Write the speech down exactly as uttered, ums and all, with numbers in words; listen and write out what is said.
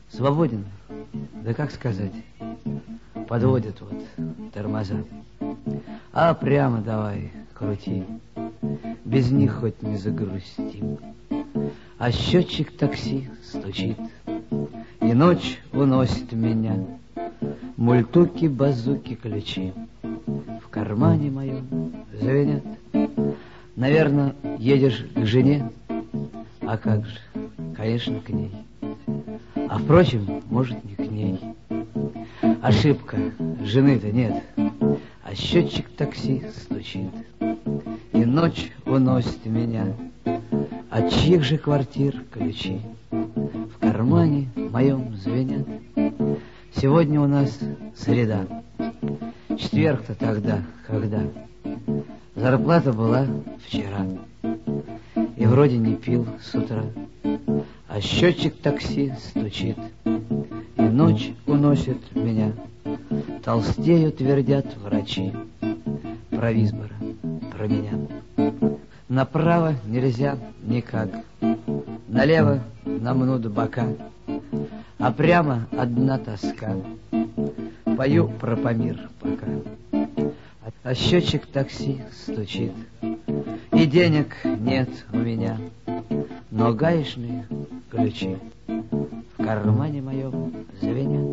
Свободен, да как сказать, подводят вот тормоза. А прямо давай, крути, без них хоть не загрустим. А счетчик такси стучит, и ночь уносит меня. Мультуки, базуки, ключи в кармане моем звенят. Наверное, едешь к жене, а как же, конечно, к ней. А впрочем, может, не к ней. Ошибка, жены-то нет, а счетчик такси стучит, и ночь уносит меня. От чьих же квартир ключи в кармане моем звенят. Сегодня у нас среда, четверг-то тогда, когда зарплата была вчера, и вроде не пил с утра, а счетчик такси стучит, и ночь уносит меня. Толстею, твердят врачи про Висбора, про меня. Направо нельзя никак, налево намнут бока, а прямо одна тоска. Пою про Памир пока, а счетчик такси стучит, и денег нет у меня, но гаечные ключи в кармане моем звенят.